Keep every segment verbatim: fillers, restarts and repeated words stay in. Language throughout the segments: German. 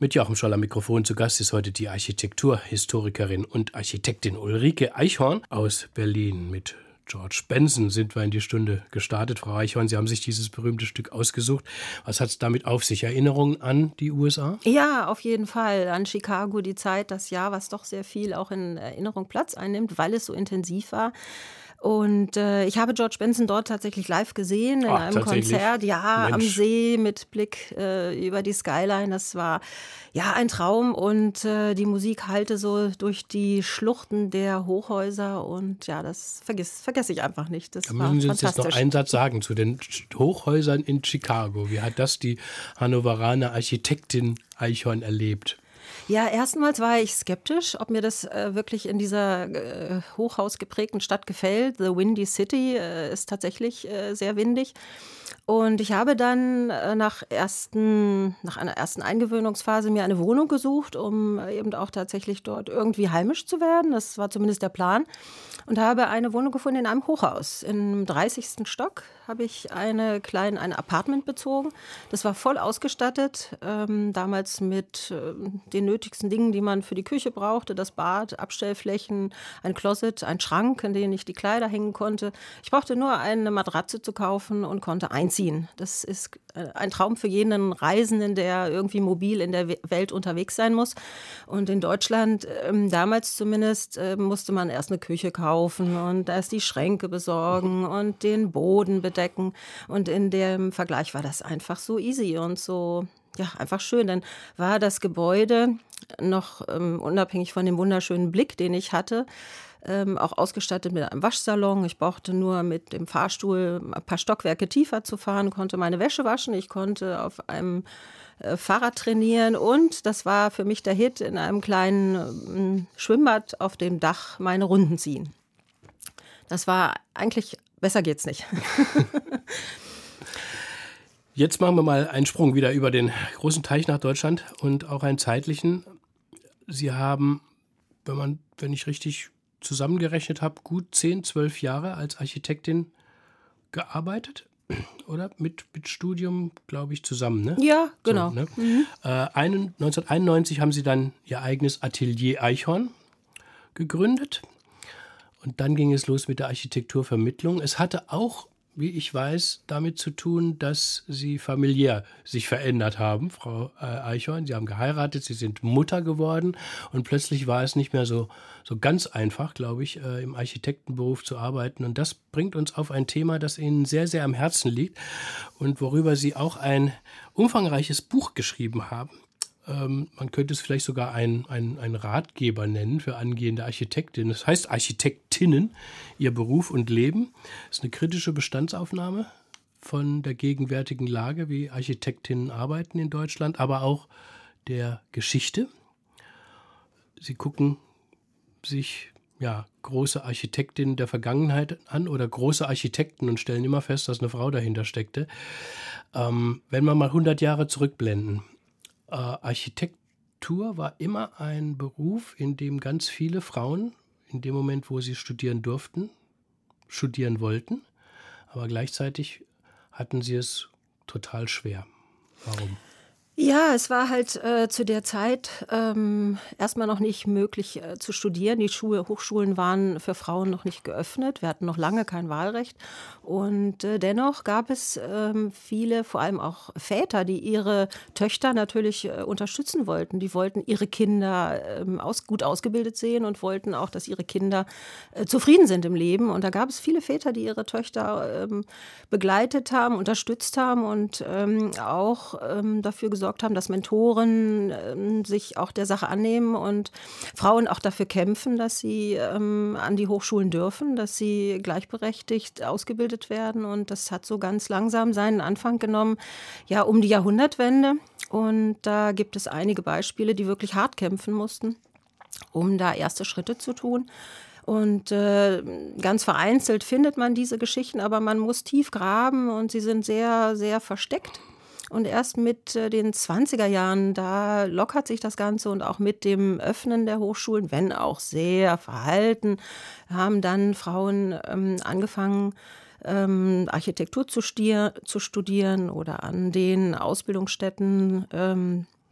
Mit Joachim Scholl am Mikrofon zu Gast ist heute die Architekturhistorikerin und Architektin Ulrike Eichhorn aus Berlin. Mit George Benson sind wir in die Stunde gestartet. Frau Eichhorn, Sie haben sich dieses berühmte Stück ausgesucht. Was hat es damit auf sich? Erinnerungen an die U S A? Ja, auf jeden Fall. An Chicago, die Zeit, das Jahr, was doch sehr viel auch in Erinnerung Platz einnimmt, weil es so intensiv war. Und äh, ich habe George Benson dort tatsächlich live gesehen, in Ach, einem Konzert, ja, Mensch. am See mit Blick äh, über die Skyline. Das war ja ein Traum und äh, die Musik hallte so durch die Schluchten der Hochhäuser und ja, das vergiss, vergesse ich einfach nicht. Das Da war müssen Sie uns jetzt fantastisch. noch einen Satz sagen zu den Hochhäusern in Chicago. Wie hat das die Hannoveraner Architektin Eichhorn erlebt? Ja, erstmals war ich skeptisch, ob mir das äh, wirklich in dieser äh, hochhausgeprägten Stadt gefällt. The Windy City äh, ist tatsächlich äh, sehr windig. Und ich habe dann äh, nach, ersten, nach einer ersten Eingewöhnungsphase mir eine Wohnung gesucht, um äh, eben auch tatsächlich dort irgendwie heimisch zu werden. Das war zumindest der Plan. Und habe eine Wohnung gefunden in einem Hochhaus. Im dreißigsten Stock habe ich eine kleine, ein Apartment bezogen. Das war voll ausgestattet, ähm, damals mit äh, den nötigsten Dingen, die man für die Küche brauchte. Das Bad, Abstellflächen, ein Closet, ein Schrank, in den ich die Kleider hängen konnte. Ich brauchte nur eine Matratze zu kaufen und konnte einziehen. Das ist äh, ein Traum für jeden Reisenden, der irgendwie mobil in der We- Welt unterwegs sein muss. Und in Deutschland, ähm, damals zumindest, äh, musste man erst eine Küche kaufen und erst die Schränke besorgen und den Boden bedecken. Und in dem Vergleich war das einfach so easy und so, ja, einfach schön. Dann war das Gebäude noch ähm, unabhängig von dem wunderschönen Blick, den ich hatte, ähm, auch ausgestattet mit einem Waschsalon. Ich brauchte nur mit dem Fahrstuhl ein paar Stockwerke tiefer zu fahren, konnte meine Wäsche waschen. Ich konnte auf einem äh, Fahrrad trainieren und das war für mich der Hit, in einem kleinen äh, Schwimmbad auf dem Dach meine Runden ziehen. Das war eigentlich, besser geht's nicht. Jetzt machen wir mal einen Sprung wieder über den großen Teich nach Deutschland und auch einen zeitlichen. Sie haben, wenn man, wenn ich richtig zusammengerechnet habe, gut zehn, zwölf Jahre als Architektin gearbeitet, oder? Mit, mit Studium, glaube ich, zusammen, ne? Ja, genau. So, ne? mhm. äh, einen, neunzehnhunderteinundneunzig haben Sie dann Ihr eigenes Atelier Eichhorn gegründet. Und dann ging es los mit der Architekturvermittlung. Es hatte auch, wie ich weiß, damit zu tun, dass Sie familiär sich verändert haben, Frau äh, Eichhorn. Sie haben geheiratet, Sie sind Mutter geworden und plötzlich war es nicht mehr so, so ganz einfach, glaube ich, äh, im Architektenberuf zu arbeiten. Und das bringt uns auf ein Thema, das Ihnen sehr, sehr am Herzen liegt und worüber Sie auch ein umfangreiches Buch geschrieben haben. Ähm, man könnte es vielleicht sogar ein, ein, ein Ratgeber nennen für angehende Architektinnen. Das heißt Architektinnen, ihr Beruf und Leben. Das ist eine kritische Bestandsaufnahme von der gegenwärtigen Lage, wie Architektinnen arbeiten in Deutschland, aber auch der Geschichte. Sie gucken sich ja, große Architektinnen der Vergangenheit an oder große Architekten und stellen immer fest, dass eine Frau dahinter steckte. Ähm, wenn wir mal hundert Jahre zurückblenden, Äh, Architektur war immer ein Beruf, in dem ganz viele Frauen, in dem Moment, wo sie studieren durften, studieren wollten, aber gleichzeitig hatten sie es total schwer. Warum? Ja, es war halt äh, zu der Zeit ähm, erstmal noch nicht möglich äh, zu studieren. Die Schule, Hochschulen waren für Frauen noch nicht geöffnet. Wir hatten noch lange kein Wahlrecht. Und äh, dennoch gab es ähm, viele, vor allem auch Väter, die ihre Töchter natürlich äh, unterstützen wollten. Die wollten ihre Kinder ähm, aus, gut ausgebildet sehen und wollten auch, dass ihre Kinder äh, zufrieden sind im Leben. Und da gab es viele Väter, die ihre Töchter ähm, begleitet haben, unterstützt haben und ähm, auch ähm, dafür gesorgt haben, dass Mentoren ähm, sich auch der Sache annehmen und Frauen auch dafür kämpfen, dass sie ähm, an die Hochschulen dürfen, dass sie gleichberechtigt ausgebildet werden. Und das hat so ganz langsam seinen Anfang genommen, ja, um die Jahrhundertwende. Und da gibt es einige Beispiele, die wirklich hart kämpfen mussten, um da erste Schritte zu tun. Und äh, ganz vereinzelt findet man diese Geschichten, aber man muss tief graben und sie sind sehr, sehr versteckt. Und erst mit äh, den zwanziger Jahren, da lockert sich das Ganze und auch mit dem Öffnen der Hochschulen, wenn auch sehr verhalten, haben dann Frauen ähm, angefangen, ähm, Architektur zu, stier, zu studieren oder an den Ausbildungsstätten ähm,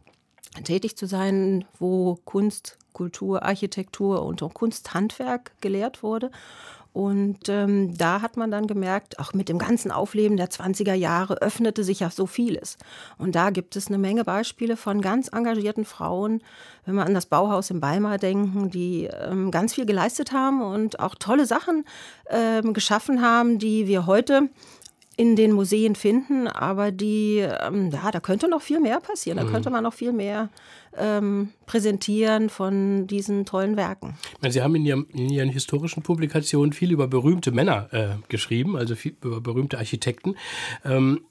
tätig zu sein, wo Kunst, Kultur, Architektur und auch Kunsthandwerk gelehrt wurde. Und ähm, da hat man dann gemerkt, auch mit dem ganzen Aufleben der zwanziger Jahre öffnete sich ja so vieles. Und da gibt es eine Menge Beispiele von ganz engagierten Frauen, wenn wir an das Bauhaus in Weimar denken, die ähm, ganz viel geleistet haben und auch tolle Sachen ähm, geschaffen haben, die wir heute in den Museen finden, aber die, ähm, ja, da könnte noch viel mehr passieren. Da könnte man noch viel mehr ähm, präsentieren von diesen tollen Werken. Ich meine, Sie haben in, Ihrem, in Ihren historischen Publikationen viel über berühmte Männer äh, geschrieben, also viel über berühmte Architekten. Ähm,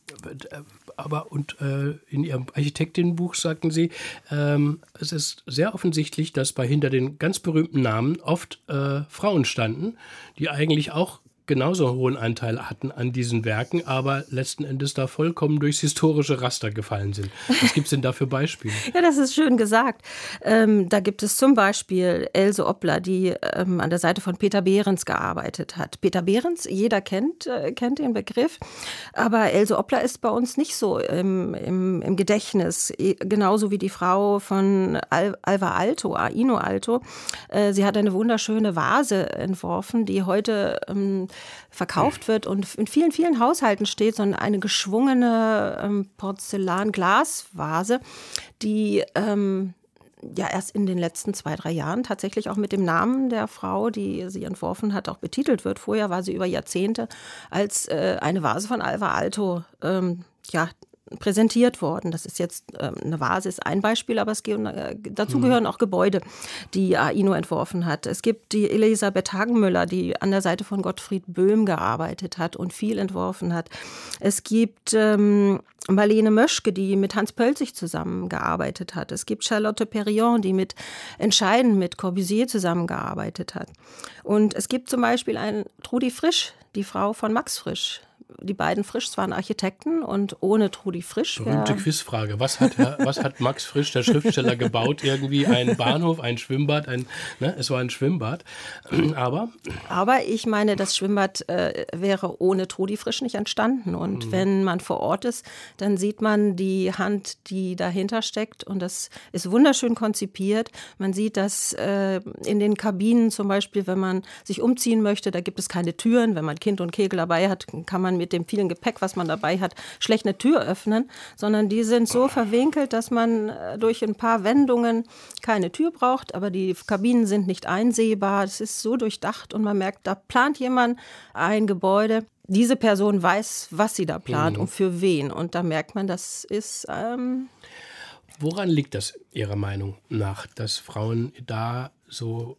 aber und äh, in Ihrem Architektinnenbuch sagten Sie, ähm, es ist sehr offensichtlich, dass bei hinter den ganz berühmten Namen oft äh, Frauen standen, die eigentlich auch genauso einen hohen Anteil hatten an diesen Werken, aber letzten Endes da vollkommen durchs historische Raster gefallen sind. Was gibt es denn da für Beispiele? Ja, das ist schön gesagt. Ähm, da gibt es zum Beispiel Else Oppler, die ähm, an der Seite von Peter Behrens gearbeitet hat. Peter Behrens, jeder kennt, äh, kennt den Begriff, aber Else Oppler ist bei uns nicht so im, im, im Gedächtnis, genauso wie die Frau von Al- Alvar Aalto, Aino Aalto. Äh, sie hat eine wunderschöne Vase entworfen, die heute ähm, verkauft wird und in vielen, vielen Haushalten steht, so eine geschwungene ähm, Porzellan-Glas-Vase, die ähm, ja erst in den letzten zwei, drei Jahren tatsächlich auch mit dem Namen der Frau, die sie entworfen hat, auch betitelt wird. Vorher war sie über Jahrzehnte als äh, eine Vase von Alvar Aalto ähm, ja, präsentiert worden. Das ist jetzt, ähm, eine Vase ist ein Beispiel, aber es ge- äh, dazu gehören auch Gebäude, die Aino entworfen hat. Es gibt die Elisabeth Hagenmüller, die an der Seite von Gottfried Böhm gearbeitet hat und viel entworfen hat. Es gibt ähm, Marlene Möschke, die mit Hans Pölzig zusammengearbeitet hat. Es gibt Charlotte Perriand, die mit entscheidend mit Corbusier zusammengearbeitet hat. Und es gibt zum Beispiel einen Trudi Frisch, die Frau von Max Frisch. Die beiden Frischs waren Architekten und ohne Trudi Frisch wäre... Berühmte Quizfrage. Was hat, was hat Max Frisch, der Schriftsteller, gebaut? Irgendwie ein Bahnhof, ein Schwimmbad, ein, ne, es war ein Schwimmbad. Aber... Aber ich meine, das Schwimmbad äh, wäre ohne Trudi Frisch nicht entstanden. Und mhm. wenn man vor Ort ist, dann sieht man die Hand, die dahinter steckt. Und das ist wunderschön konzipiert. Man sieht das äh, in den Kabinen zum Beispiel, wenn man sich umziehen möchte, da gibt es keine Türen. Wenn man Kind und Kegel dabei hat, kann man mit dem vielen Gepäck, was man dabei hat, schlecht eine Tür öffnen, sondern die sind so verwinkelt, dass man durch ein paar Wendungen keine Tür braucht, aber die Kabinen sind nicht einsehbar. Es ist so durchdacht und man merkt, da plant jemand ein Gebäude. Diese Person weiß, was sie da plant mhm. und für wen. Und da merkt man, das ist... Ähm Woran liegt das Ihrer Meinung nach, dass Frauen da so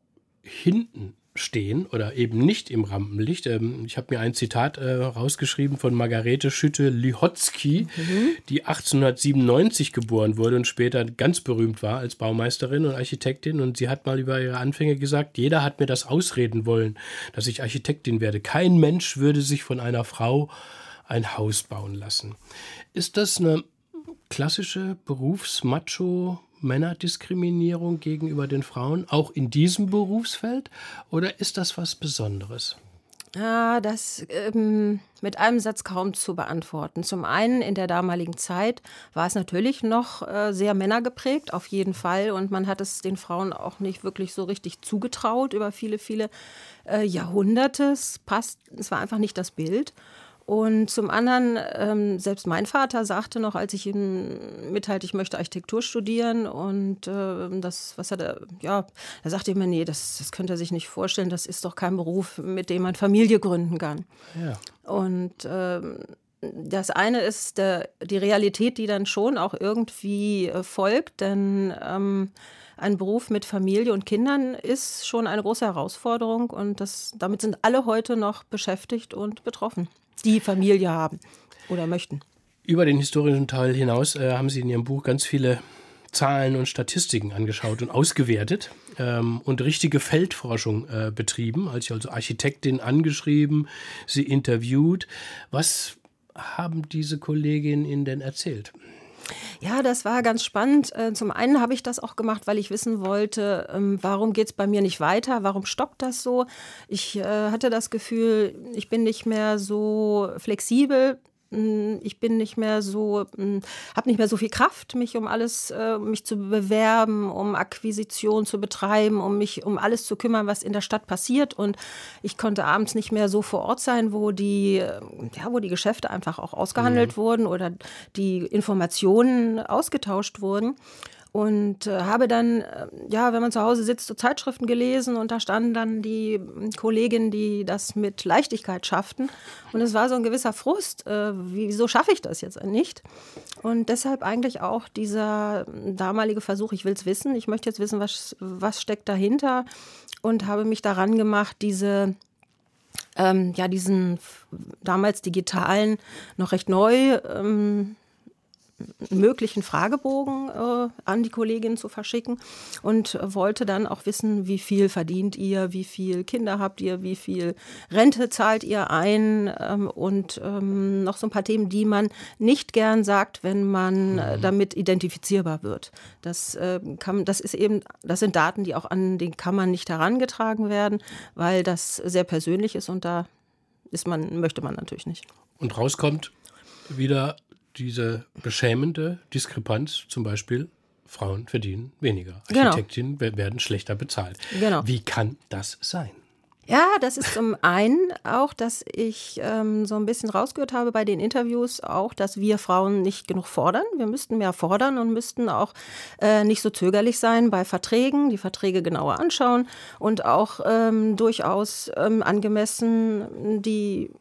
hinten stehen oder eben nicht im Rampenlicht? Ich habe mir ein Zitat äh, rausgeschrieben von Margarete Schütte-Lihotzky, mhm. die achtzehnhundertsiebenundneunzig geboren wurde und später ganz berühmt war als Baumeisterin und Architektin. Und sie hat mal über ihre Anfänge gesagt, jeder hat mir das ausreden wollen, dass ich Architektin werde. Kein Mensch würde sich von einer Frau ein Haus bauen lassen. Ist das eine klassische Berufsmacho- Männerdiskriminierung gegenüber den Frauen, auch in diesem Berufsfeld? Oder ist das was Besonderes? Ja, das ähm, mit einem Satz kaum zu beantworten. Zum einen, in der damaligen Zeit war es natürlich noch äh, sehr männergeprägt, auf jeden Fall. Und man hat es den Frauen auch nicht wirklich so richtig zugetraut über viele, viele äh, Jahrhunderte. Es passt, es war einfach nicht das Bild. Und zum anderen, ähm, selbst mein Vater sagte noch, als ich ihm mitteilte, ich möchte Architektur studieren und äh, das, was hat er, ja, er sagte immer, nee, das, das könnte er sich nicht vorstellen, das ist doch kein Beruf, mit dem man Familie gründen kann. Ja. Und äh, das eine ist der, die Realität, die dann schon auch irgendwie äh, folgt, denn ähm, ein Beruf mit Familie und Kindern ist schon eine große Herausforderung und das, damit sind alle heute noch beschäftigt und betroffen, die Familie haben oder möchten. Über den historischen Teil hinaus äh, haben Sie in Ihrem Buch ganz viele Zahlen und Statistiken angeschaut und ausgewertet ähm, und richtige Feldforschung äh, betrieben, als also Architektin angeschrieben, sie interviewt. Was haben diese Kolleginnen Ihnen denn erzählt? Ja, das war ganz spannend. Zum einen habe ich das auch gemacht, weil ich wissen wollte, warum geht es bei mir nicht weiter? Warum stockt das so? Ich hatte das Gefühl, ich bin nicht mehr so flexibel. ich bin nicht mehr so, habe nicht mehr so viel Kraft, mich um alles, äh, mich zu bewerben, um Akquisition zu betreiben, um mich um alles zu kümmern, was in der Stadt passiert. Und ich konnte abends nicht mehr so vor Ort sein, wo die, ja, wo die Geschäfte einfach auch ausgehandelt mhm. wurden oder die Informationen ausgetauscht wurden. Und äh, habe dann, äh, ja, wenn man zu Hause sitzt, so Zeitschriften gelesen und da standen dann die Kolleginnen, die das mit Leichtigkeit schafften. Und es war so ein gewisser Frust, äh, wieso schaffe ich das jetzt nicht? Und deshalb eigentlich auch dieser damalige Versuch, ich will es wissen, ich möchte jetzt wissen, was, was steckt dahinter und habe mich daran gemacht, diese ähm, ja, diesen damals digitalen, noch recht neu ähm, möglichen Fragebogen äh, an die Kolleginnen zu verschicken und wollte dann auch wissen, wie viel verdient ihr, wie viel Kinder habt ihr, wie viel Rente zahlt ihr ein ähm, und ähm, noch so ein paar Themen, die man nicht gern sagt, wenn man äh, damit identifizierbar wird. Das, äh, kann, das ist eben, das sind Daten, die auch an den Kammern nicht herangetragen werden, weil das sehr persönlich ist und da ist man, möchte man natürlich nicht. Und rauskommt wieder diese beschämende Diskrepanz, zum Beispiel, Frauen verdienen weniger. Architektinnen genau. werden schlechter bezahlt. Genau. Wie kann das sein? Ja, das ist zum einen auch, dass ich ähm, so ein bisschen rausgehört habe bei den Interviews auch, dass wir Frauen nicht genug fordern. Wir müssten mehr fordern und müssten auch äh, nicht so zögerlich sein bei Verträgen, die Verträge genauer anschauen und auch ähm, durchaus ähm, angemessen die,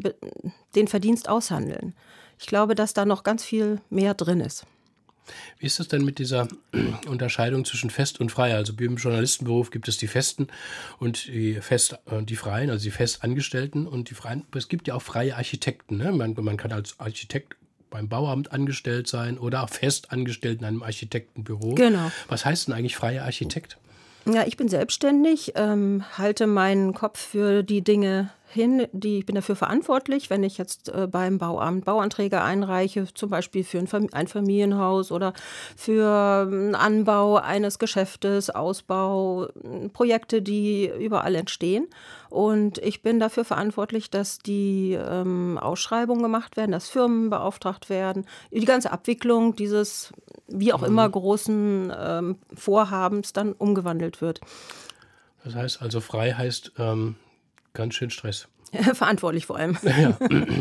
den Verdienst aushandeln. Ich glaube, dass da noch ganz viel mehr drin ist. Wie ist es denn mit dieser Unterscheidung zwischen Fest und Frei? Also im Journalistenberuf gibt es die Festen und die, Fest, die Freien, also die Festangestellten und die Freien. Es gibt ja auch freie Architekten. Ne? Man, man kann als Architekt beim Bauamt angestellt sein oder auch fest angestellt in einem Architektenbüro. Genau. Was heißt denn eigentlich freier Architekt? Ja, ich bin selbstständig, ähm, halte meinen Kopf für die Dinge hin, die, ich bin dafür verantwortlich, wenn ich jetzt äh, beim Bauamt Bauanträge einreiche, zum Beispiel für ein, Fam- ein Familienhaus oder für einen Anbau eines Geschäftes, Ausbau, Projekte, die überall entstehen. Und ich bin dafür verantwortlich, dass die ähm, Ausschreibungen gemacht werden, dass Firmen beauftragt werden, die ganze Abwicklung dieses wie auch immer großen ähm, Vorhabens dann umgewandelt wird. Das heißt also, frei heißt ähm, ganz schön Stress. Verantwortlich vor allem. Ja.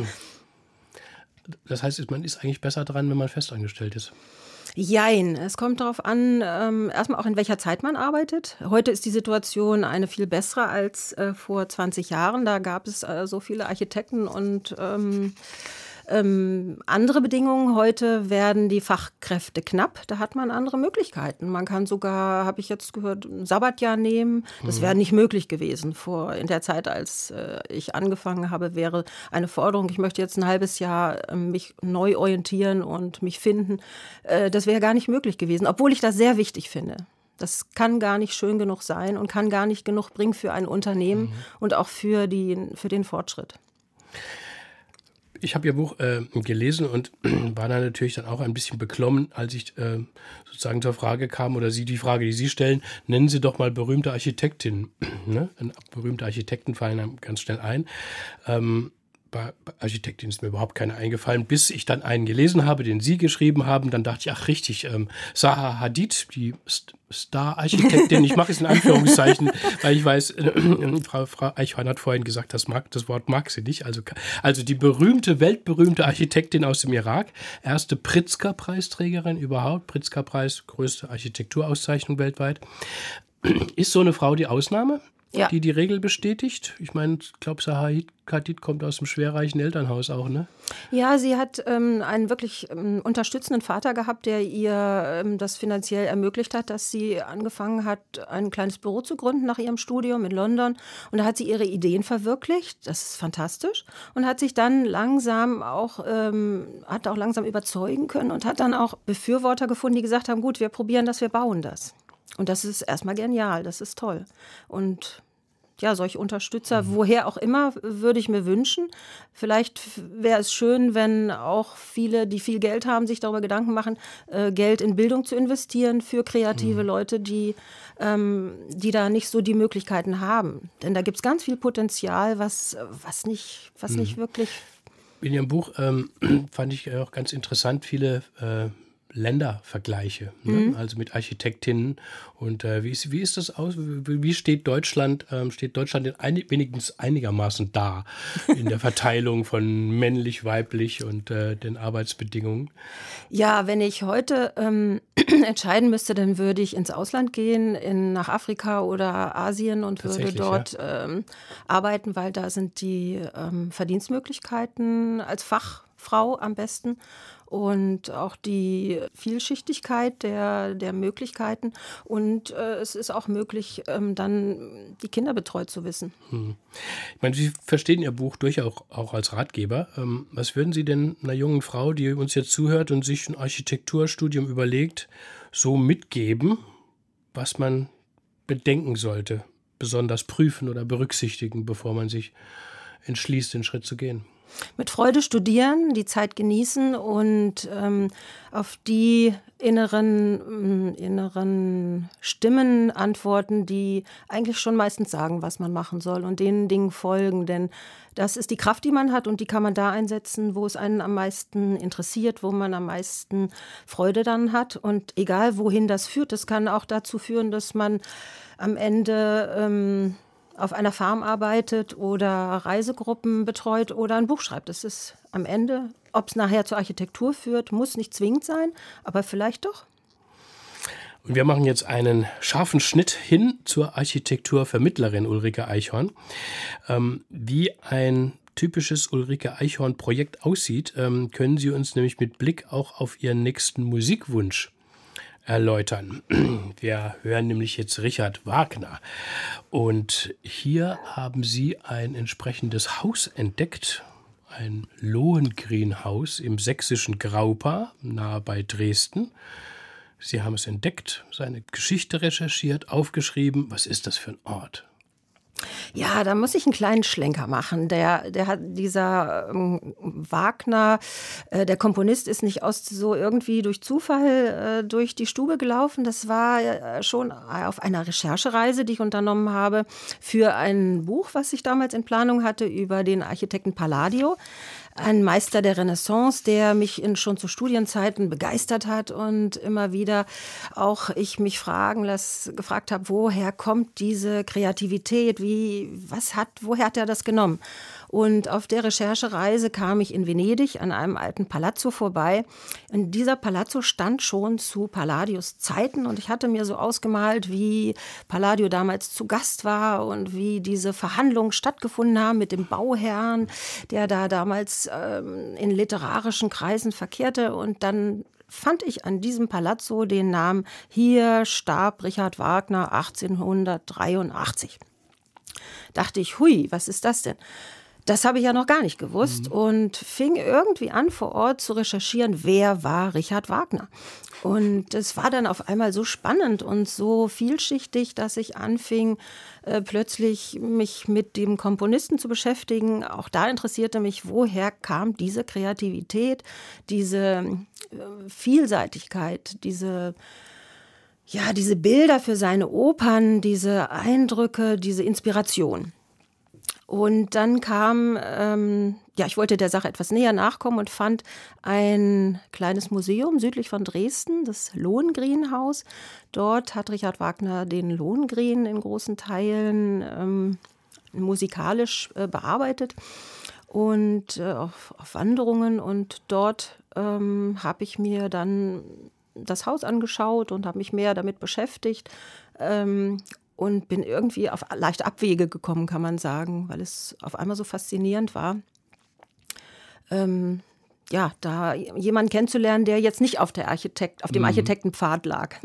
Das heißt, man ist eigentlich besser dran, wenn man festangestellt ist. Jein, es kommt darauf an, ähm, erstmal auch in welcher Zeit man arbeitet. Heute ist die Situation eine viel bessere als äh, vor zwanzig Jahren. Da gab es äh, so viele Architekten und ähm, Ähm, andere Bedingungen. Heute werden die Fachkräfte knapp. Da hat man andere Möglichkeiten. Man kann sogar, habe ich jetzt gehört, ein Sabbatjahr nehmen. Das wäre nicht möglich gewesen. Vor, in der Zeit, als äh, ich angefangen habe, wäre eine Forderung, ich möchte jetzt ein halbes Jahr äh, mich neu orientieren und mich finden. Äh, das wäre gar nicht möglich gewesen, obwohl ich das sehr wichtig finde. Das kann gar nicht schön genug sein und kann gar nicht genug bringen für ein Unternehmen mhm. und auch für, die, für den Fortschritt. Ich habe Ihr Buch äh, gelesen und war da natürlich dann auch ein bisschen beklommen, als ich äh, sozusagen zur Frage kam, oder Sie die Frage, die Sie stellen, nennen Sie doch mal berühmte Architektinnen. Ne? Berühmte Architekten fallen einem ganz schnell ein. Ähm, bei Architektin ist mir überhaupt keine eingefallen, bis ich dann einen gelesen habe, den Sie geschrieben haben. Dann dachte ich, ach richtig, ähm, Zaha Hadid, die St- Star-Architektin, ich mache es in Anführungszeichen, weil ich weiß, äh, Frau, Frau Eichhorn hat vorhin gesagt, das, mag, das Wort mag sie nicht. Also, also die berühmte, weltberühmte Architektin aus dem Irak, erste Pritzker-Preisträgerin überhaupt, Pritzker-Preis, größte Architekturauszeichnung weltweit. Ist so eine Frau die Ausnahme? Ja. Die die Regel bestätigt? Ich meine, ich glaube, Zaha Hadid kommt aus einem schwerreichen Elternhaus auch, ne? Ja, sie hat ähm, einen wirklich ähm, unterstützenden Vater gehabt, der ihr ähm, das finanziell ermöglicht hat, dass sie angefangen hat, ein kleines Büro zu gründen nach ihrem Studium in London. Und da hat sie ihre Ideen verwirklicht. Das ist fantastisch. Und hat sich dann langsam auch, ähm, hat auch langsam überzeugen können und hat dann auch Befürworter gefunden, die gesagt haben, gut, wir probieren das, wir bauen das. Und das ist erstmal genial, das ist toll. Und ja, solche Unterstützer, woher auch immer, würde ich mir wünschen. Vielleicht wäre es schön, wenn auch viele, die viel Geld haben, sich darüber Gedanken machen, äh, Geld in Bildung zu investieren für kreative mhm. Leute, die, ähm, die da nicht so die Möglichkeiten haben. Denn da gibt es ganz viel Potenzial, was, was, nicht, was mhm. nicht wirklich In Ihrem Buch ähm, fand ich auch ganz interessant viele äh, Ländervergleiche, ne? Mhm. Also mit Architektinnen. Und äh, wie, ist, wie ist das aus? Wie, wie steht Deutschland, ähm, steht Deutschland in ein, wenigstens einigermaßen da in der Verteilung von männlich, weiblich und äh, den Arbeitsbedingungen? Ja, wenn ich heute ähm, entscheiden müsste, dann würde ich ins Ausland gehen, in, nach Afrika oder Asien und würde dort ja. ähm, arbeiten, weil da sind die ähm, Verdienstmöglichkeiten als Fachfrau am besten. Und auch die Vielschichtigkeit der, der Möglichkeiten. Und äh, es ist auch möglich, ähm, dann die Kinder betreut zu wissen. Hm. Ich meine, Sie verstehen Ihr Buch durchaus auch, auch als Ratgeber. Ähm, was würden Sie denn einer jungen Frau, die uns jetzt zuhört und sich ein Architekturstudium überlegt, so mitgeben, was man bedenken sollte, besonders prüfen oder berücksichtigen, bevor man sich entschließt, den Schritt zu gehen? Mit Freude studieren, die Zeit genießen und ähm, auf die inneren, äh, inneren Stimmen antworten, die eigentlich schon meistens sagen, was man machen soll und den Dingen folgen. Denn das ist die Kraft, die man hat und die kann man da einsetzen, wo es einen am meisten interessiert, wo man am meisten Freude dann hat. Und egal, wohin das führt, das kann auch dazu führen, dass man am Ende Ähm, auf einer Farm arbeitet oder Reisegruppen betreut oder ein Buch schreibt. Das ist am Ende, ob es nachher zur Architektur führt, muss nicht zwingend sein, aber vielleicht doch. Und wir machen jetzt einen scharfen Schnitt hin zur Architekturvermittlerin Ulrike Eichhorn. Ähm, wie ein typisches Ulrike Eichhorn-Projekt aussieht, ähm, können Sie uns nämlich mit Blick auch auf Ihren nächsten Musikwunsch erläutern. Wir hören nämlich jetzt Richard Wagner. Und hier haben Sie ein entsprechendes Haus entdeckt, ein Lohengrinhaus im sächsischen Graupa, nahe bei Dresden. Sie haben es entdeckt, seine Geschichte recherchiert, aufgeschrieben. Was ist das für ein Ort? Ja, da muss ich einen kleinen Schlenker machen. Der, der hat dieser ähm, Wagner, äh, der Komponist, ist nicht aus so irgendwie durch Zufall äh, durch die Stube gelaufen. Das war äh, schon auf einer Recherchereise, die ich unternommen habe für ein Buch, was ich damals in Planung hatte über den Architekten Palladio. Ein Meister der Renaissance, der mich in, schon zu Studienzeiten begeistert hat und immer wieder auch ich mich fragen lass, gefragt habe, woher kommt diese Kreativität, wie, was hat, woher hat er das genommen? Und auf der Recherchereise kam ich in Venedig an einem alten Palazzo vorbei. Und dieser Palazzo stand schon zu Palladios Zeiten und ich hatte mir so ausgemalt, wie Palladio damals zu Gast war und wie diese Verhandlungen stattgefunden haben mit dem Bauherrn, der da damals ähm, in literarischen Kreisen verkehrte. Und dann fand ich an diesem Palazzo den Namen: Hier starb Richard Wagner achtzehnhundertdreiundachtzig. Dachte ich, hui, was ist das denn? Das habe ich ja noch gar nicht gewusst mhm. und fing irgendwie an, vor Ort zu recherchieren, wer war Richard Wagner. Und es war dann auf einmal so spannend und so vielschichtig, dass ich anfing, äh, plötzlich mich mit dem Komponisten zu beschäftigen. Auch da interessierte mich, woher kam diese Kreativität, diese äh, Vielseitigkeit, diese ja, diese Bilder für seine Opern, diese Eindrücke, diese Inspiration. Und dann kam, ähm, ja, ich wollte der Sache etwas näher nachkommen und fand ein kleines Museum südlich von Dresden, das Lohengrinhaus. Dort hat Richard Wagner den Lohengrin in großen Teilen ähm, musikalisch äh, bearbeitet und äh, auf, auf Wanderungen. Und dort ähm, habe ich mir dann das Haus angeschaut und habe mich mehr damit beschäftigt. Ähm, Und bin irgendwie auf leichte Abwege gekommen, kann man sagen, weil es auf einmal so faszinierend war, ähm, ja, da jemanden kennenzulernen, der jetzt nicht auf, der Architekt, auf dem mhm. Architektenpfad lag.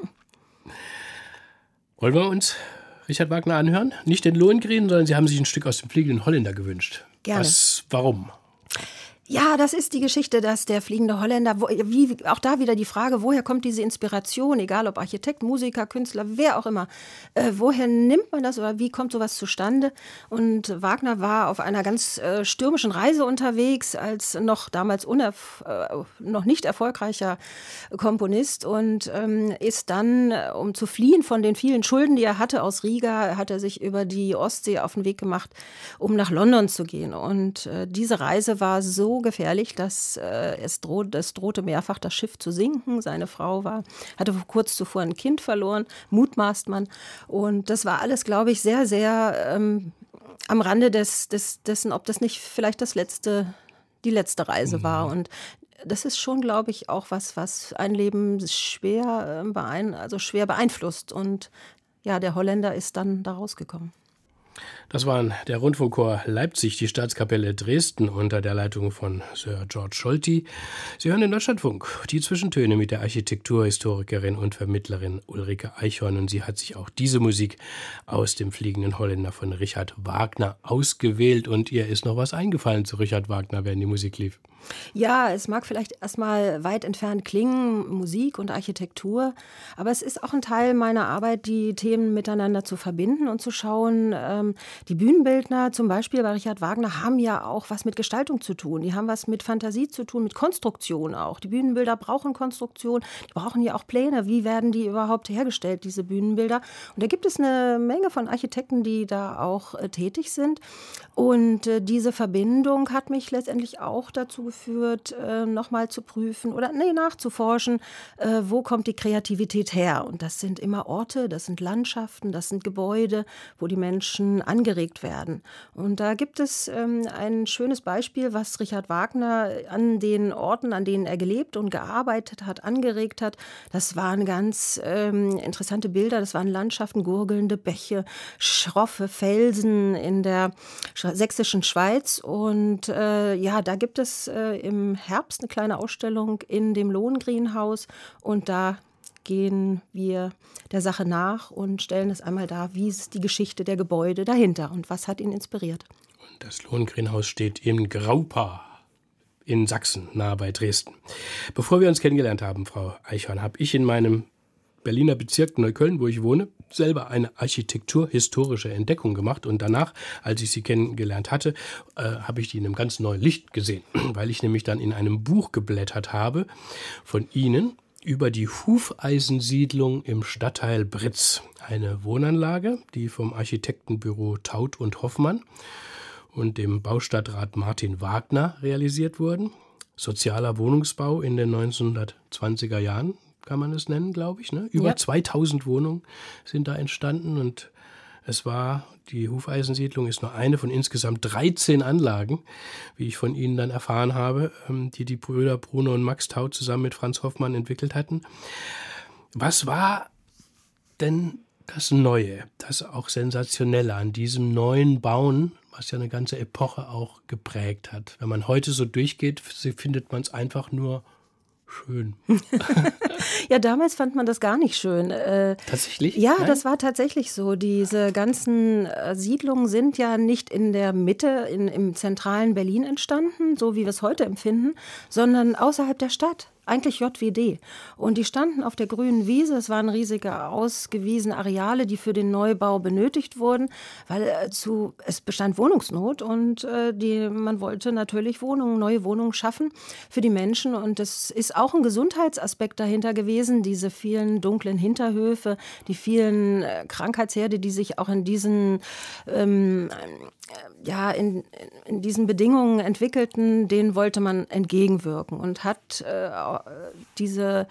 Wollen wir uns Richard Wagner anhören? Nicht den Lohengrin, sondern Sie haben sich ein Stück aus dem Fliegenden Holländer gewünscht. Gerne. Was, warum? Ja, das ist die Geschichte, dass der Fliegende Holländer, wo, wie, auch da wieder die Frage, woher kommt diese Inspiration, egal ob Architekt, Musiker, Künstler, wer auch immer, äh, woher nimmt man das oder wie kommt sowas zustande? Und Wagner war auf einer ganz äh, stürmischen Reise unterwegs, als noch damals unerf- äh, noch nicht erfolgreicher Komponist und ähm, ist dann, um zu fliehen von den vielen Schulden, die er hatte aus Riga, hat er sich über die Ostsee auf den Weg gemacht, um nach London zu gehen. Und äh, diese Reise war so so gefährlich, dass äh, es, droht, es drohte mehrfach das Schiff zu sinken. Seine Frau war, hatte kurz zuvor ein Kind verloren, mutmaßt man. Und das war alles, glaube ich, sehr, sehr ähm, am Rande des, des, dessen, ob das nicht vielleicht das letzte, die letzte Reise war. Und das ist schon, glaube ich, auch was, was ein Leben schwer, äh, beein, also schwer beeinflusst. Und ja, der Holländer ist dann da rausgekommen. Das waren der Rundfunkchor Leipzig, die Staatskapelle Dresden unter der Leitung von Sir George Scholti. Sie hören den Deutschlandfunk, die Zwischentöne mit der Architekturhistorikerin und Vermittlerin Ulrike Eichhorn. Und sie hat sich auch diese Musik aus dem Fliegenden Holländer von Richard Wagner ausgewählt. Und ihr ist noch was eingefallen zu Richard Wagner, während die Musik lief. Ja, es mag vielleicht erstmal weit entfernt klingen, Musik und Architektur, aber es ist auch ein Teil meiner Arbeit, die Themen miteinander zu verbinden und zu schauen. Ähm, die Bühnenbildner, zum Beispiel bei Richard Wagner, haben ja auch was mit Gestaltung zu tun. Die haben was mit Fantasie zu tun, mit Konstruktion auch. Die Bühnenbilder brauchen Konstruktion, die brauchen ja auch Pläne. Wie werden die überhaupt hergestellt, diese Bühnenbilder? Und da gibt es eine Menge von Architekten, die da auch äh, tätig sind. Und äh, diese Verbindung hat mich letztendlich auch dazu geführt, äh, nochmal zu prüfen oder nee, nachzuforschen, äh, wo kommt die Kreativität her. Und das sind immer Orte, das sind Landschaften, das sind Gebäude, wo die Menschen angeregt werden. Und da gibt es ähm, ein schönes Beispiel, was Richard Wagner an den Orten, an denen er gelebt und gearbeitet hat, angeregt hat. Das waren ganz ähm, interessante Bilder, das waren Landschaften, gurgelnde Bäche, schroffe Felsen in der sächsischen Schweiz. Und äh, ja, da gibt es äh, im Herbst eine kleine Ausstellung in dem Lohengrinhaus. Und da gehen wir der Sache nach und stellen es einmal dar, wie ist die Geschichte der Gebäude dahinter und was hat ihn inspiriert. Und das Lohengrinhaus steht in Graupa in Sachsen, nahe bei Dresden. Bevor wir uns kennengelernt haben, Frau Eichhorn, habe ich in meinem Berliner Bezirk Neukölln, wo ich wohne, selber eine architekturhistorische Entdeckung gemacht. Und danach, als ich sie kennengelernt hatte, äh, habe ich die in einem ganz neuen Licht gesehen, weil ich nämlich dann in einem Buch geblättert habe von Ihnen über die Hufeisensiedlung im Stadtteil Britz. Eine Wohnanlage, die vom Architektenbüro Taut und Hoffmann und dem Baustadtrat Martin Wagner realisiert wurden. Sozialer Wohnungsbau in den neunzehnhundertzwanziger Jahren, kann man es nennen, glaube ich. Ne? Über ja. zweitausend Wohnungen sind da entstanden und es war, die Hufeisensiedlung ist nur eine von insgesamt dreizehn Anlagen, wie ich von Ihnen dann erfahren habe, die die Brüder Bruno und Max Taut zusammen mit Franz Hoffmann entwickelt hatten. Was war denn das Neue, das auch Sensationelle an diesem neuen Bauen, was ja eine ganze Epoche auch geprägt hat? Wenn man heute so durchgeht, findet man es einfach nur schön. Ja, damals fand man das gar nicht schön. Äh, tatsächlich? Ja, Nein? Das war tatsächlich so. Diese ganzen äh, Siedlungen sind ja nicht in der Mitte, in, im zentralen Berlin entstanden, so wie wir es heute empfinden, sondern außerhalb der Stadt. Eigentlich J W D. Und die standen auf der grünen Wiese. Es waren riesige ausgewiesene Areale, die für den Neubau benötigt wurden, weil äh, zu, es bestand Wohnungsnot und äh, die, man wollte natürlich Wohnungen, neue Wohnungen schaffen für die Menschen. Und es ist auch ein Gesundheitsaspekt dahinter gewesen, diese vielen dunklen Hinterhöfe, die vielen äh, Krankheitsherde, die sich auch in diesen ähm, ja, in, in diesen Bedingungen entwickelten, denen wollte man entgegenwirken und hat äh, diese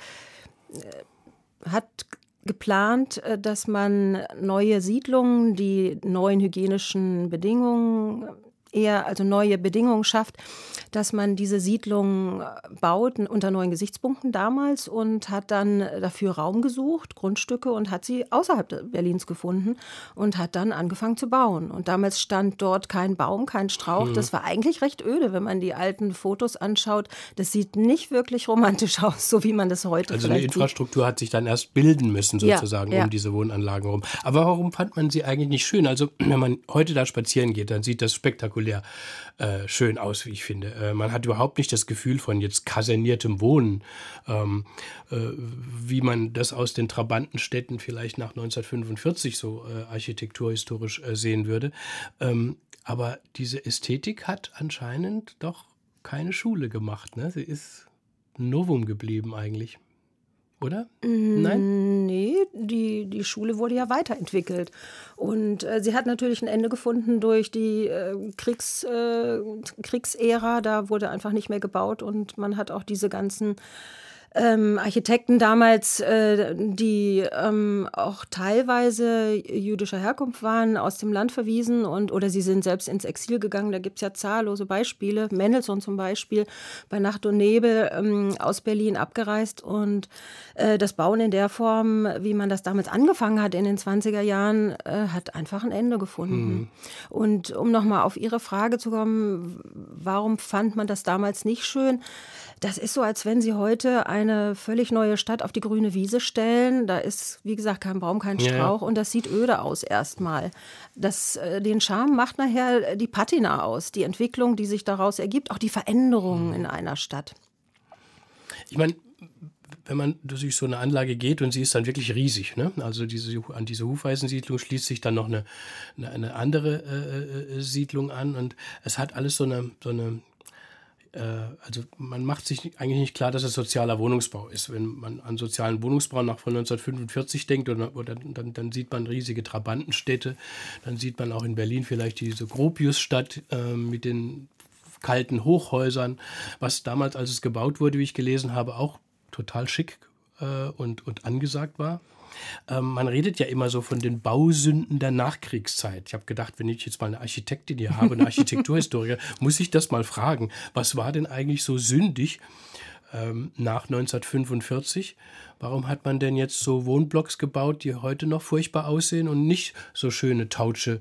äh, hat geplant, äh, dass man neue Siedlungen, die neuen hygienischen Bedingungen eher also neue Bedingungen schafft, dass man diese Siedlungen baut unter neuen Gesichtspunkten damals und hat dann dafür Raum gesucht, Grundstücke und hat sie außerhalb Berlins gefunden und hat dann angefangen zu bauen. Und damals stand dort kein Baum, kein Strauch. Das war eigentlich recht öde, wenn man die alten Fotos anschaut. Das sieht nicht wirklich romantisch aus, so wie man das heute Also vielleicht eine Infrastruktur sieht. Hat sich dann erst bilden müssen sozusagen ja, ja. um diese Wohnanlagen rum. Aber warum fand man sie eigentlich nicht schön? Also wenn man heute da spazieren geht, dann sieht das spektakulär Äh, schön aus, wie ich finde. Äh, man hat überhaupt nicht das Gefühl von jetzt kaserniertem Wohnen, ähm, äh, wie man das aus den Trabantenstädten vielleicht nach neunzehnhundertfünfundvierzig so äh, architekturhistorisch äh, sehen würde. Ähm, aber diese Ästhetik hat anscheinend doch keine Schule gemacht. Ne? Sie ist ein Novum geblieben eigentlich. Oder? Nein? Nee, die, die Schule wurde ja weiterentwickelt. Und äh, sie hat natürlich ein Ende gefunden durch die äh, Kriegs, äh, Kriegsära. Da wurde einfach nicht mehr gebaut und man hat auch diese ganzen Ähm, Architekten damals, äh, die ähm, auch teilweise jüdischer Herkunft waren, aus dem Land verwiesen und oder sie sind selbst ins Exil gegangen. Da gibt es ja zahllose Beispiele. Mendelssohn zum Beispiel bei Nacht und Nebel ähm, aus Berlin abgereist und äh, das Bauen in der Form, wie man das damals angefangen hat in den zwanziger Jahren, äh, hat einfach ein Ende gefunden. Mhm. Und um nochmal auf Ihre Frage zu kommen, warum fand man das damals nicht schön? Das ist so, als wenn Sie heute eine völlig neue Stadt auf die grüne Wiese stellen. Da ist, wie gesagt, kein Baum, kein Strauch, ja, und das sieht öde aus erstmal. Das, äh, den Charme macht nachher die Patina aus, die Entwicklung, die sich daraus ergibt, auch die Veränderungen in einer Stadt. Ich meine, wenn man durch so eine Anlage geht und sie ist dann wirklich riesig, ne? Also diese, an diese Hufeisensiedlung schließt sich dann noch eine, eine, eine andere äh, Siedlung an und es hat alles so eine, so eine also man macht sich eigentlich nicht klar, dass es sozialer Wohnungsbau ist. Wenn man an sozialen Wohnungsbau nach von neunzehnhundertfünfundvierzig denkt, oder, oder dann, dann sieht man riesige Trabantenstädte, dann sieht man auch in Berlin vielleicht diese Gropiusstadt äh, mit den kalten Hochhäusern, was damals, als es gebaut wurde, wie ich gelesen habe, auch total schick äh, und, und angesagt war. Ähm, man redet ja immer so von den Bausünden der Nachkriegszeit. Ich habe gedacht, wenn ich jetzt mal eine Architektin hier habe, eine Architekturhistoriker, muss ich das mal fragen. Was war denn eigentlich so sündig ähm, nach neunzehnhundertfünfundvierzig? Warum hat man denn jetzt so Wohnblocks gebaut, die heute noch furchtbar aussehen und nicht so schöne Tautsche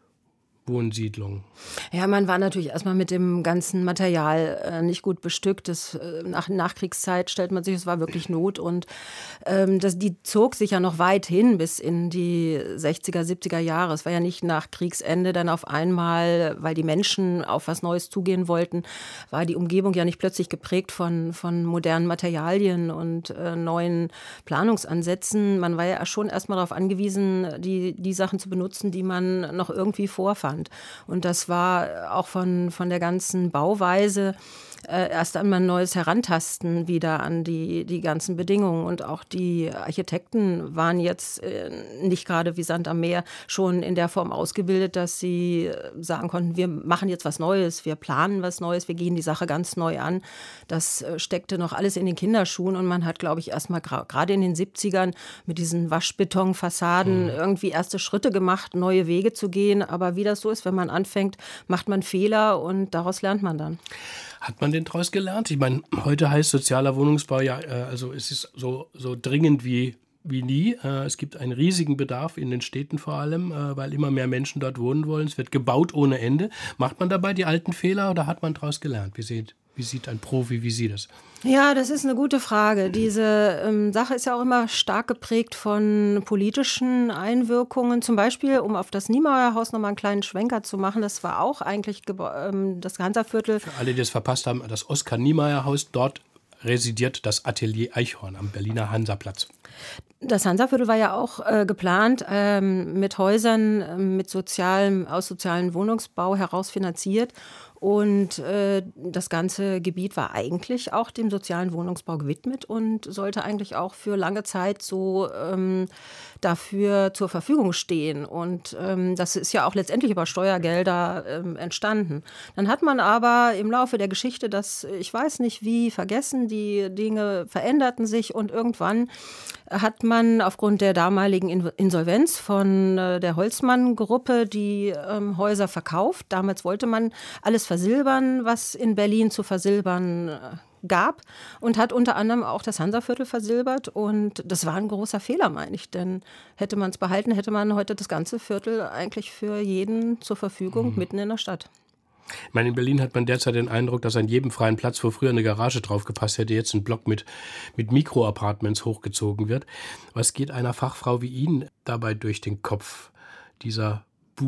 Wohnsiedlung? Ja, man war natürlich erstmal mit dem ganzen Material äh, nicht gut bestückt. Das, äh, nach Nachkriegszeit stellt man sich, es war wirklich Not. Und ähm, das, die zog sich ja noch weit hin bis in die sechziger, siebziger Jahre. Es war ja nicht nach Kriegsende dann auf einmal, weil die Menschen auf was Neues zugehen wollten, war die Umgebung ja nicht plötzlich geprägt von, von modernen Materialien und äh, neuen Planungsansätzen. Man war ja schon erstmal darauf angewiesen, die, die Sachen zu benutzen, die man noch irgendwie vorfand. Und das war auch von, von der ganzen Bauweise äh, erst einmal ein neues Herantasten wieder an die, die ganzen Bedingungen. Und auch die Architekten waren jetzt äh, nicht gerade wie Sand am Meer schon in der Form ausgebildet, dass sie sagen konnten, wir machen jetzt was Neues, wir planen was Neues, wir gehen die Sache ganz neu an. Das äh, steckte noch alles in den Kinderschuhen und man hat, glaube ich, erst mal gra- gerade in den siebzigern mit diesen Waschbetonfassaden mhm. irgendwie erste Schritte gemacht, neue Wege zu gehen. Aber wie das so ist, wenn man anfängt, macht man Fehler und daraus lernt man dann. Hat man denn daraus gelernt? Ich meine, heute heißt sozialer Wohnungsbau ja, äh, also es ist so, so dringend wie, wie nie. Äh, es gibt einen riesigen Bedarf in den Städten vor allem, äh, weil immer mehr Menschen dort wohnen wollen. Es wird gebaut ohne Ende. Macht man dabei die alten Fehler oder hat man daraus gelernt? Wie sieht, wie sieht ein Profi wie Sie das? Ja, das ist eine gute Frage. Diese ähm, Sache ist ja auch immer stark geprägt von politischen Einwirkungen. Zum Beispiel, um auf das Niemauer Haus nochmal einen kleinen Schwenker zu machen, das war auch eigentlich ähm, das Hansa-Viertel. Für alle, die das verpasst haben, das Oskar-Niemeyer-Haus, dort residiert das Atelier Eichhorn am Berliner Hansaplatz. Das Hansa-Viertel war ja auch äh, geplant, ähm, mit Häusern äh, mit sozialem, aus sozialem Wohnungsbau heraus finanziert. Und äh, das ganze Gebiet war eigentlich auch dem sozialen Wohnungsbau gewidmet und sollte eigentlich auch für lange Zeit so ähm, dafür zur Verfügung stehen. Und ähm, das ist ja auch letztendlich über Steuergelder ähm, entstanden. Dann hat man aber im Laufe der Geschichte das, ich weiß nicht wie, vergessen, die Dinge veränderten sich und irgendwann hat man aufgrund der damaligen Insolvenz von äh, der Holzmann-Gruppe die ähm, Häuser verkauft. Damals wollte man alles versilbern, was in Berlin zu versilbern äh, gab und hat unter anderem auch das Hansa-Viertel versilbert. Und das war ein großer Fehler, meine ich, denn hätte man es behalten, hätte man heute das ganze Viertel eigentlich für jeden zur Verfügung, mhm. mitten in der Stadt. Ich meine, in Berlin hat man derzeit den Eindruck, dass an jedem freien Platz, wo früher eine Garage drauf gepasst hätte, jetzt ein Block mit, mit Mikroapartments hochgezogen wird. Was geht einer Fachfrau wie Ihnen dabei durch den Kopf? Dieser Boom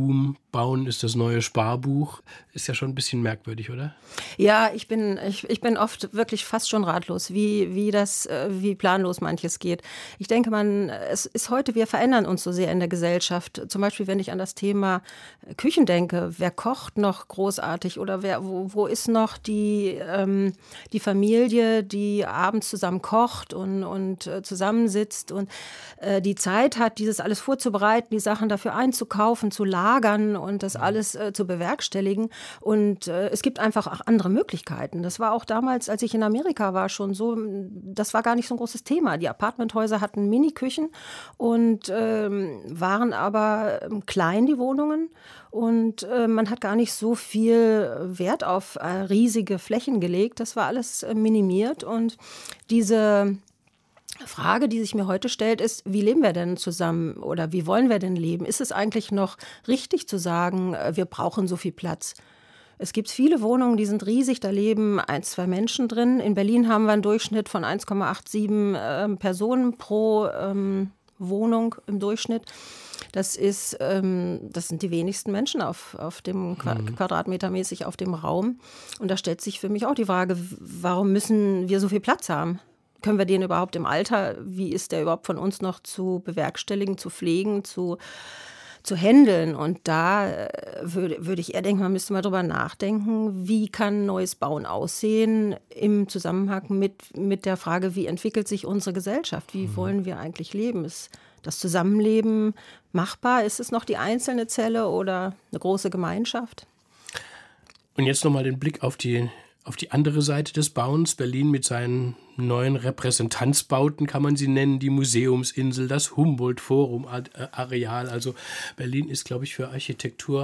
Bauen ist das neue Sparbuch. Ist ja schon ein bisschen merkwürdig, oder? Ja, ich bin, ich, ich bin oft wirklich fast schon ratlos, wie, wie das, äh, wie planlos manches geht. Ich denke, man, es ist heute, wir verändern uns so sehr in der Gesellschaft. Zum Beispiel, wenn ich an das Thema Küchen denke, wer kocht noch großartig oder wer, wo, wo ist noch die, ähm, die Familie, die abends zusammen kocht und, und äh, zusammensitzt und äh, die Zeit hat, dieses alles vorzubereiten, die Sachen dafür einzukaufen, zu lagern und das alles äh, zu bewerkstelligen. Und äh, es gibt einfach auch andere Möglichkeiten. Das war auch damals, als ich in Amerika war, schon so, das war gar nicht so ein großes Thema. Die Apartmenthäuser hatten Miniküchen und ähm, waren aber ähm, klein, die Wohnungen. Und äh, man hat gar nicht so viel Wert auf äh, riesige Flächen gelegt. Das war alles äh, minimiert. Und diese Frage, die sich mir heute stellt, ist, wie leben wir denn zusammen oder wie wollen wir denn leben? Ist es eigentlich noch richtig zu sagen, wir brauchen so viel Platz? Es gibt viele Wohnungen, die sind riesig, da leben ein, zwei Menschen drin. In Berlin haben wir einen Durchschnitt von eins Komma siebenundachtzig äh, Personen pro ähm, Wohnung im Durchschnitt. Das ist, ähm, das sind die wenigsten Menschen auf, auf dem Qua- mhm. Quadratmetermäßig auf dem Raum. Und da stellt sich für mich auch die Frage, warum müssen wir so viel Platz haben? Können wir den überhaupt im Alter, wie ist der überhaupt von uns noch zu bewerkstelligen, zu pflegen, zu, zu handeln? Und da äh, würde, würde ich eher denken, man müsste mal drüber nachdenken, wie kann neues Bauen aussehen im Zusammenhang mit, mit der Frage, wie entwickelt sich unsere Gesellschaft? Wie mhm. wollen wir eigentlich leben? Ist das Zusammenleben machbar? Ist es noch die einzelne Zelle oder eine große Gemeinschaft? Und jetzt nochmal den Blick auf die Auf die andere Seite des Bauens, Berlin mit seinen neuen Repräsentanzbauten, kann man sie nennen, die Museumsinsel, das Humboldt-Forum-Areal. Also Berlin ist, glaube ich, für Architekturfans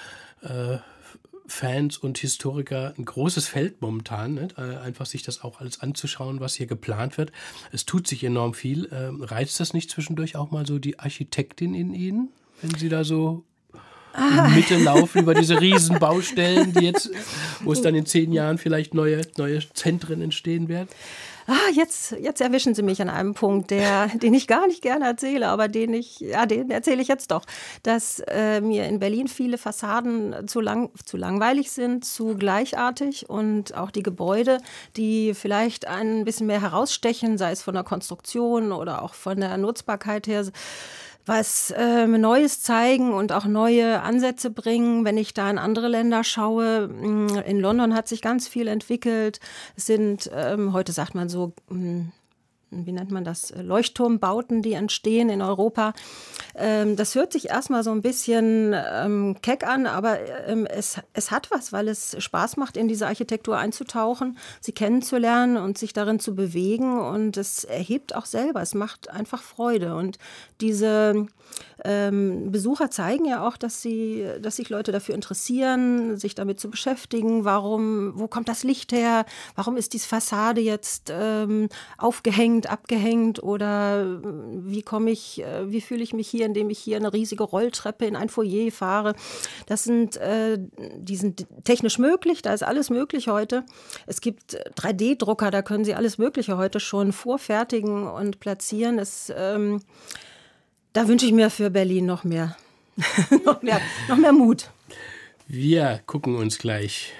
äh, und Historiker ein großes Feld momentan, ne? äh, einfach sich das auch alles anzuschauen, was hier geplant wird. Es tut sich enorm viel. Äh, reizt das nicht zwischendurch auch mal so die Architektin in Ihnen, wenn Sie da so in Mitte laufen über diese Riesenbaustellen, die jetzt, wo es dann in zehn Jahren vielleicht neue, neue Zentren entstehen werden? Ah, jetzt, jetzt erwischen Sie mich an einem Punkt, der, den ich gar nicht gerne erzähle, aber den ich, ja, den erzähle ich jetzt doch, dass äh, mir in Berlin viele Fassaden zu lang, zu langweilig sind, zu gleichartig und auch die Gebäude, die vielleicht ein bisschen mehr herausstechen, sei es von der Konstruktion oder auch von der Nutzbarkeit her, was ähm, Neues zeigen und auch neue Ansätze bringen. Wenn ich da in andere Länder schaue, in London hat sich ganz viel entwickelt. Es sind, ähm, heute sagt man so, mh, wie nennt man das, Leuchtturmbauten, die entstehen in Europa. Ähm, das hört sich erstmal so ein bisschen ähm, keck an, aber ähm, es, es hat was, weil es Spaß macht, in diese Architektur einzutauchen, sie kennenzulernen und sich darin zu bewegen. Und es erhebt auch selber, es macht einfach Freude. Und diese ähm, Besucher zeigen ja auch, dass sie, dass sich Leute dafür interessieren, sich damit zu beschäftigen. Warum, wo kommt das Licht her? Warum ist diese Fassade jetzt ähm, aufgehängt, abgehängt? Oder wie komme ich, äh, wie fühle ich mich hier, indem ich hier eine riesige Rolltreppe in ein Foyer fahre? Das sind, äh, die sind technisch möglich, da ist alles möglich heute. Es gibt drei D Drucker, da können Sie alles Mögliche heute schon vorfertigen und platzieren. Es ähm, Da wünsche ich mir für Berlin noch mehr, noch mehr, noch mehr Mut. Wir gucken uns gleich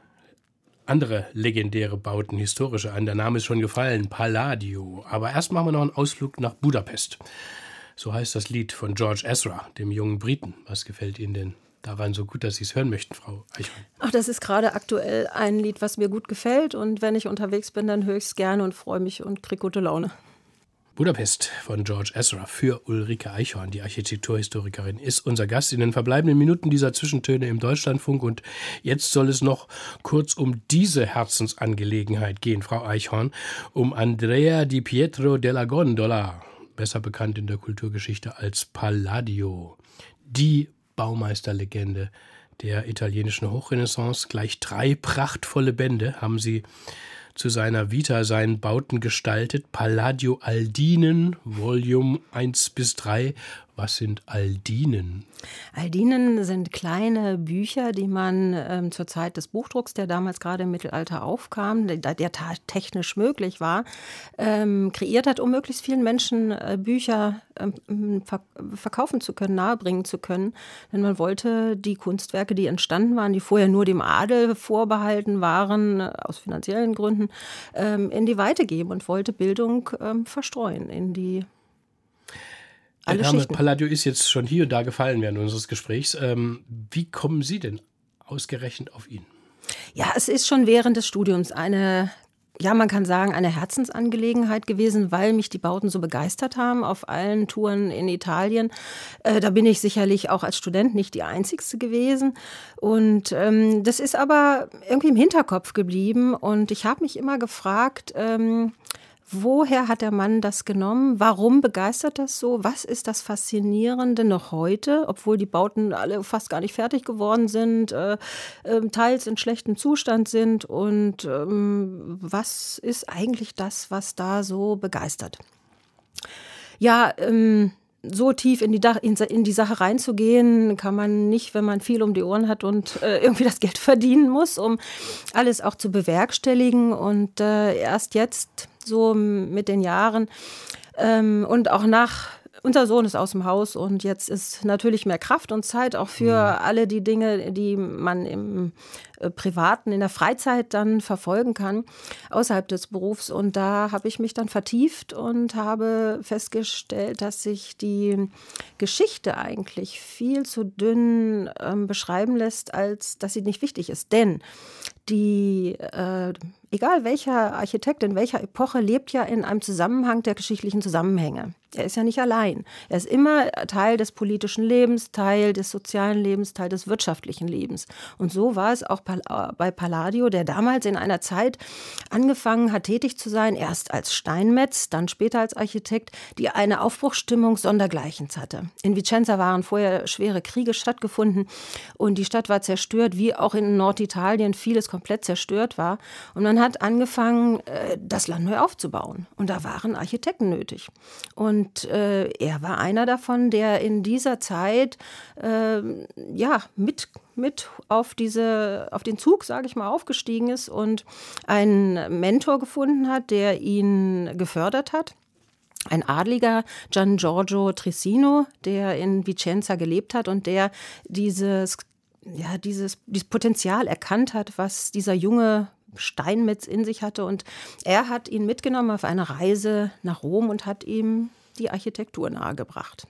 andere legendäre Bauten, historische an. Der Name ist schon gefallen, Palladio. Aber erst machen wir noch einen Ausflug nach Budapest. So heißt das Lied von George Ezra, dem jungen Briten. Was gefällt Ihnen denn daran so gut, dass Sie es hören möchten, Frau Eichhorn? Ach, das ist gerade aktuell ein Lied, was mir gut gefällt. Und wenn ich unterwegs bin, dann höre ich es gerne und freue mich und kriege gute Laune. Budapest von George Ezra für Ulrike Eichhorn, die Architekturhistorikerin, ist unser Gast in den verbleibenden Minuten dieser Zwischentöne im Deutschlandfunk. Und jetzt soll es noch kurz um diese Herzensangelegenheit gehen, Frau Eichhorn, um Andrea di Pietro della Gondola, besser bekannt in der Kulturgeschichte als Palladio, die Baumeisterlegende der italienischen Hochrenaissance. Gleich drei prachtvolle Bände haben sie zu seiner Vita, seinen Bauten gestaltet. Palladio Aldinen, Volume eins bis drei. Was sind Aldinen? Aldinen sind kleine Bücher, die man ähm, zur Zeit des Buchdrucks, der damals gerade im Mittelalter aufkam, der, der technisch möglich war, ähm, kreiert hat, um möglichst vielen Menschen äh, Bücher ähm, ver- verkaufen zu können, nahebringen zu können. Denn man wollte die Kunstwerke, die entstanden waren, die vorher nur dem Adel vorbehalten waren, äh, aus finanziellen Gründen, ähm, in die Weite geben und wollte Bildung ähm, verstreuen in die Der Name Palladio ist jetzt schon hier und da gefallen während unseres Gesprächs. Ähm, wie kommen Sie denn ausgerechnet auf ihn? Ja, es ist schon während des Studiums eine, ja, man kann sagen, eine Herzensangelegenheit gewesen, weil mich die Bauten so begeistert haben auf allen Touren in Italien. Äh, da bin ich sicherlich auch als Student nicht die Einzigste gewesen. Und ähm, das ist aber irgendwie im Hinterkopf geblieben. Und ich habe mich immer gefragt, ähm, woher hat der Mann das genommen? Warum begeistert das so? Was ist das Faszinierende noch heute, obwohl die Bauten alle fast gar nicht fertig geworden sind, äh, äh, teils in schlechtem Zustand sind? Und ähm, was ist eigentlich das, was da so begeistert? Ja, ähm, so tief in die, Dach, in, in die Sache reinzugehen, kann man nicht, wenn man viel um die Ohren hat und äh, irgendwie das Geld verdienen muss, um alles auch zu bewerkstelligen. Und äh, erst jetzt, so mit den Jahren ähm, und auch nach, unser Sohn ist aus dem Haus und jetzt ist natürlich mehr Kraft und Zeit auch für mhm. alle die Dinge, die man im äh, Privaten, in der Freizeit dann verfolgen kann, außerhalb des Berufs. Und da habe ich mich dann vertieft und habe festgestellt, dass sich die Geschichte eigentlich viel zu dünn ähm, beschreiben lässt, als dass sie nicht wichtig ist. Denn die, äh, egal welcher Architekt in welcher Epoche, lebt ja in einem Zusammenhang der geschichtlichen Zusammenhänge. Er ist ja nicht allein. Er ist immer Teil des politischen Lebens, Teil des sozialen Lebens, Teil des wirtschaftlichen Lebens. Und so war es auch bei Palladio, der damals in einer Zeit angefangen hat, tätig zu sein, erst als Steinmetz, dann später als Architekt, die eine Aufbruchsstimmung sondergleichens hatte. In Vicenza waren vorher schwere Kriege stattgefunden und die Stadt war zerstört, wie auch in Norditalien vieles komplett zerstört war. Und man hat angefangen, das Land neu aufzubauen. Und da waren Architekten nötig. Und äh, er war einer davon, der in dieser Zeit äh, ja, mit, mit auf, diese, auf den Zug, sage ich mal, aufgestiegen ist und einen Mentor gefunden hat, der ihn gefördert hat. Ein Adliger, Gian Giorgio Trissino, der in Vicenza gelebt hat und der dieses, ja, dieses, dieses Potenzial erkannt hat, was dieser junge Steinmetz in sich hatte. Und er hat ihn mitgenommen auf eine Reise nach Rom und hat ihm die Architektur nahegebracht.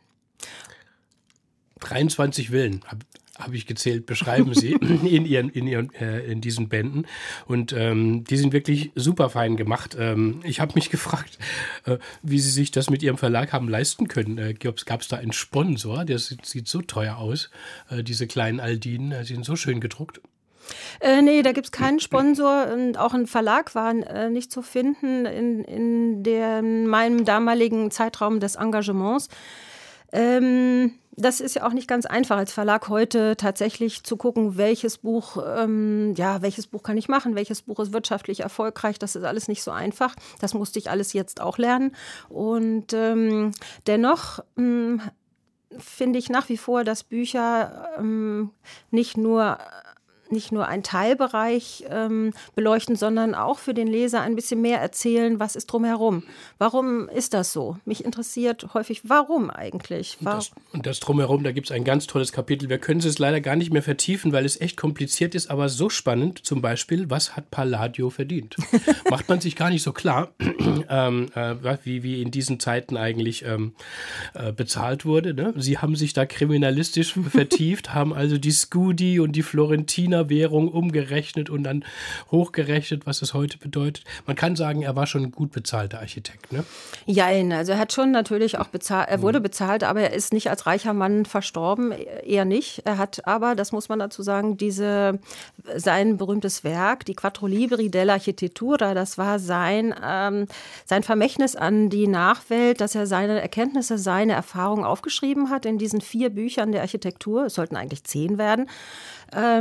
dreiundzwanzig Villen habe hab ich gezählt, beschreiben Sie in, ihren, in, ihren, äh, in diesen Bänden. Und ähm, die sind wirklich super fein gemacht. Ähm, ich habe mich gefragt, äh, wie Sie sich das mit Ihrem Verlag haben leisten können. Äh, Gab es da einen Sponsor? Der sieht, sieht so teuer aus, äh, diese kleinen Aldinen. Die sind so schön gedruckt. Äh, nee, da gibt es keinen Sponsor und auch ein Verlag war äh, nicht zu finden in, in, der, in meinem damaligen Zeitraum des Engagements. Ähm, das ist ja auch nicht ganz einfach als Verlag heute tatsächlich zu gucken, welches Buch, ähm, ja, welches Buch kann ich machen, welches Buch ist wirtschaftlich erfolgreich. Das ist alles nicht so einfach. Das musste ich alles jetzt auch lernen. Und ähm, dennoch ähm, finde ich nach wie vor, dass Bücher ähm, nicht nur nicht nur einen Teilbereich ähm, beleuchten, sondern auch für den Leser ein bisschen mehr erzählen, was ist drumherum. Warum ist das so? Mich interessiert häufig, warum eigentlich? Warum? Und, das, und das drumherum, da gibt es ein ganz tolles Kapitel. Wir können es leider gar nicht mehr vertiefen, weil es echt kompliziert ist, aber so spannend. Zum Beispiel, was hat Palladio verdient? Macht man sich gar nicht so klar, ähm, äh, wie, wie in diesen Zeiten eigentlich ähm, äh, bezahlt wurde. Ne? Sie haben sich da kriminalistisch vertieft, haben also die Scudi und die Florentiner Währung umgerechnet und dann hochgerechnet, was es heute bedeutet. Man kann sagen, er war schon ein gut bezahlter Architekt, ne? Ja, also er hat schon natürlich auch bezahlt, er wurde bezahlt, aber er ist nicht als reicher Mann verstorben, eher nicht. Er hat aber, das muss man dazu sagen, diese, sein berühmtes Werk, die Quattro Libri dell'Architettura, das war sein, ähm, sein Vermächtnis an die Nachwelt, dass er seine Erkenntnisse, seine Erfahrungen aufgeschrieben hat in diesen vier Büchern der Architektur. Es sollten eigentlich zehn werden. Ähm,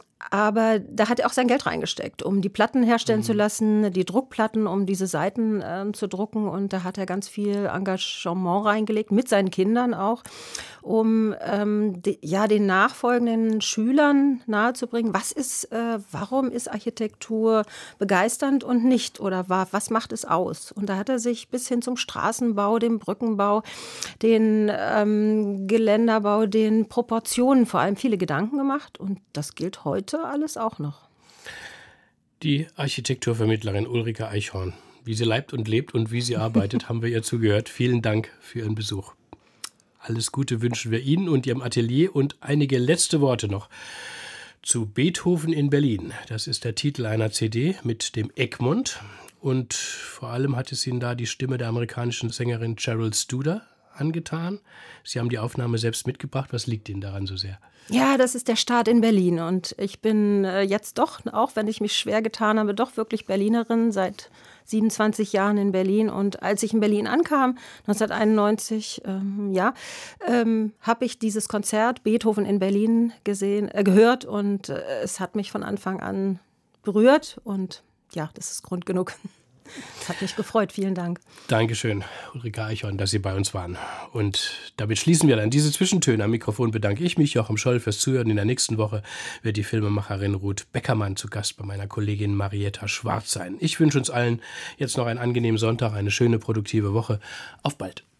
aber da hat er auch sein Geld reingesteckt, um die Platten herstellen Mhm. zu lassen, die Druckplatten, um diese Seiten ähm, zu drucken. Und da hat er ganz viel Engagement reingelegt, mit seinen Kindern auch, um ähm, die, ja, den nachfolgenden Schülern nahezubringen, was ist, äh, warum ist Architektur begeisternd und nicht? Oder wa- was macht es aus? Und da hat er sich bis hin zum Straßenbau, dem Brückenbau, den ähm, Geländerbau, den Proportionen vor allem viele Gedanken gemacht. Und das gilt heute alles auch noch. Die Architekturvermittlerin Ulrike Eichhorn. Wie sie leibt und lebt und wie sie arbeitet, haben wir ihr zugehört. Vielen Dank für Ihren Besuch. Alles Gute wünschen wir Ihnen und Ihrem Atelier und einige letzte Worte noch zu Beethoven in Berlin. Das ist der Titel einer C D mit dem Egmont. Und vor allem hat es Ihnen da die Stimme der amerikanischen Sängerin Cheryl Studer angetan. Sie haben die Aufnahme selbst mitgebracht. Was liegt Ihnen daran so sehr? Ja, das ist der Start in Berlin. Und ich bin äh, jetzt doch, auch wenn ich mich schwer getan habe, doch wirklich Berlinerin, seit siebenundzwanzig Jahren in Berlin. Und als ich in Berlin ankam, neunzehnhunderteinundneunzig, ähm, ja, ähm, habe ich dieses Konzert Beethoven in Berlin gesehen, äh, gehört. Und äh, es hat mich von Anfang an berührt. Und ja, das ist Grund genug. Es hat mich gefreut. Vielen Dank. Dankeschön, Ulrike Eichhorn, dass Sie bei uns waren. Und damit schließen wir dann diese Zwischentöne. Am Mikrofon bedanke ich mich, Joachim Scholl, fürs Zuhören. In der nächsten Woche wird die Filmemacherin Ruth Beckermann zu Gast bei meiner Kollegin Marietta Schwarz sein. Ich wünsche uns allen jetzt noch einen angenehmen Sonntag, eine schöne, produktive Woche. Auf bald.